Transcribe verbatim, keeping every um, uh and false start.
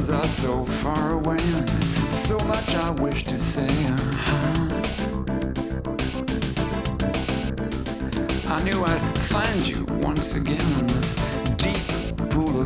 worlds are so far away, and there's so much I wish to say. Uh-huh. I knew I'd find you once again in this deep pool of